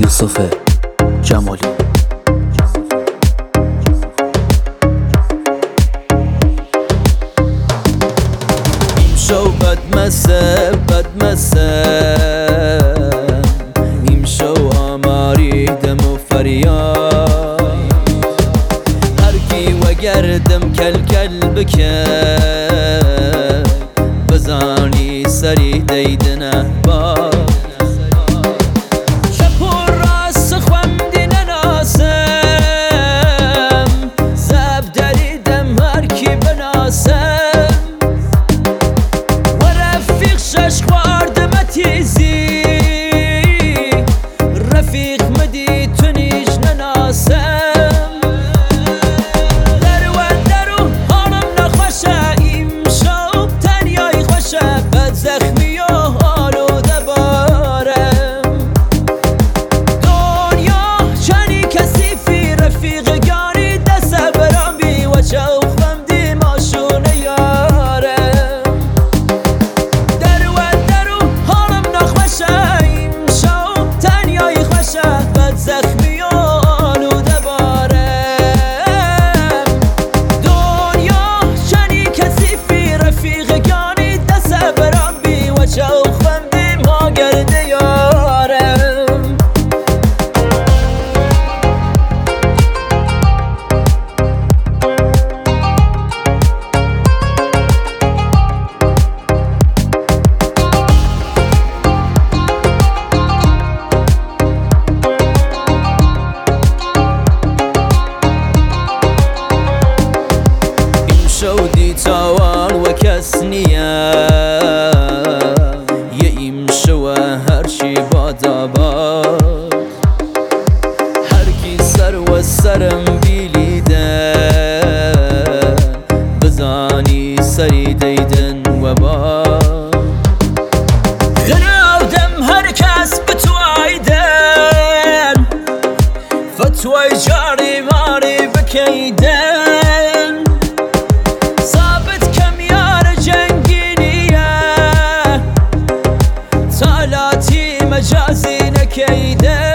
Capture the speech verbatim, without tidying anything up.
یوسف جمالی. شو بدمسه بدمسه این شو آماری دم و فریاد هرکی و گردم کل کل بکه بزانی سری دیدنه با شودی تاوان و کس نیه یه ایم شوه هرچی بادا باد هرکی سر و سرم بیلیده بزانی سری دیدن و باد غناودم هر کس بتوایدن فتوای جاری ماری بکیدن مجازي نكيده